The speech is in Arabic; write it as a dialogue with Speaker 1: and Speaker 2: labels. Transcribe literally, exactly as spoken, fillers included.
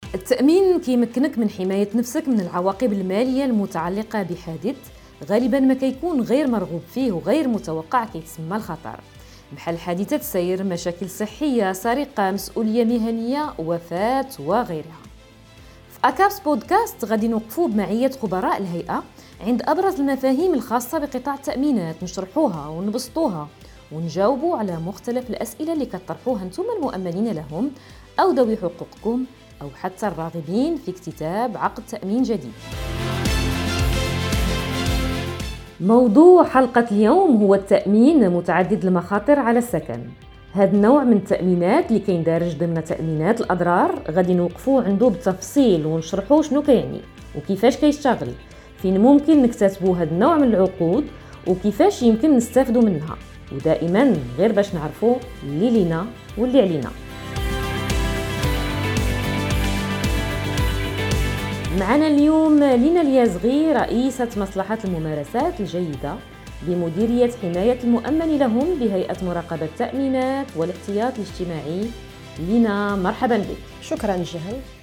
Speaker 1: التأمين كيمكنك من حماية نفسك من العواقب المالية المتعلقة بحادث غالبا ما كيكون غير مرغوب فيه وغير متوقع، كيتسمى الخطر، بحال حادثة سير، مشاكل صحية، سرقة، مسؤولية مهنية، وفاة وغيرها. في أكابس بودكاست غادي نوقفوا بمعية خبراء الهيئة عند أبرز المفاهيم الخاصة بقطاع التأمينات، نشرحوها ونبسطوها ونجاوبوا على مختلف الأسئلة اللي كتطرحوها انتم المؤمنين لهم أو ذوي حقوقكم أو حتى الراغبين في اكتتاب عقد تأمين جديد. موضوع حلقة اليوم هو التأمين متعدد المخاطر على السكن. هذا النوع من التأمينات اللي كيندرج ضمن تأمينات الأضرار غادي نوقفوا عنده بالتفصيل ونشرحوا شنو كيعني وكيفاش كيشتغل، فين ممكن نكتسبوا هذا النوع من العقود وكيفاش يمكن نستافدوا منها، ودائما غير باش نعرفوا اللي لينا واللي علينا. معنا اليوم لينا اليازغي، رئيسة مصلحة الممارسات الجيدة بمديرية حماية المؤمن لهم بهيئة مراقبة التأمينات والاحتياط الاجتماعي. لينا مرحبا بك.
Speaker 2: شكرا جهل.